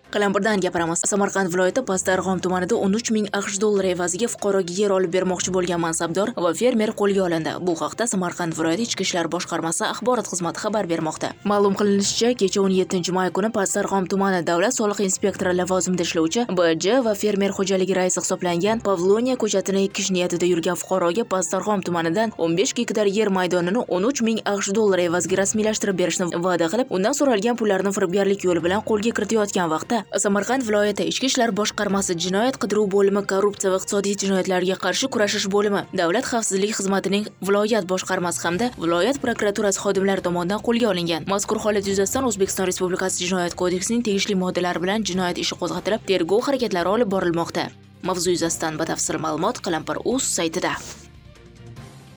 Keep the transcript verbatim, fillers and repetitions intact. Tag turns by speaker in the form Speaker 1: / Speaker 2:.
Speaker 1: Qalampirdan gapiramiz. Samarqand viloyati Pastdarg'om tumanida o'n uch ming aqsh dollari evaziga fuqaroga yer olib bermoqchi bo'lgan mansabdor va fermer qo'lga olindi. Bu haqda Samarqand viloyati Ichki ishlar boshqarmasi axborot xizmati xabar bermoqda. Ma'lum qilinishicha, kecha o'n yettinchi may kuni Pastdarg'om tumani davlat soliq inspektori lavozimida ishlovchi B J va fermer xo'jaligi raisi hisoblangan Pavloniya ko'chatini ekish niyatida yurgan fuqaroga Pastdarg'om tumanidan o'n besh gektar yer maydonini o'n uch ming aqsh dollari evaziga rasmiylashtirib berishni va'da qilib, undan so'ralgan pullarni firibgarlik yo'li bilan qo'lga kiritayotgan vaqtda Samarqand viloyati Ichki ishlar boshqarmasi Jinoyat qidiruv bo'limi, korrupsiya va iqtisodiy jinoyatlarga qarshi kurashish bo'limi, Davlat xavfsizlik xizmatining viloyat boshqarmasi hamda viloyat prokuraturasi xodimlari tomonidan qo'lga olingan. Mazkur holat yuzasidan O'zbekiston Respublikasi Jinoyat kodeksining tegishli moddalari bilan jinoyat ishi qo'zg'atilib, tergov harakatlari olib borilmoqda. Mavzu yuzasidan batafsil ma'lumot Qalampir.uz saytida.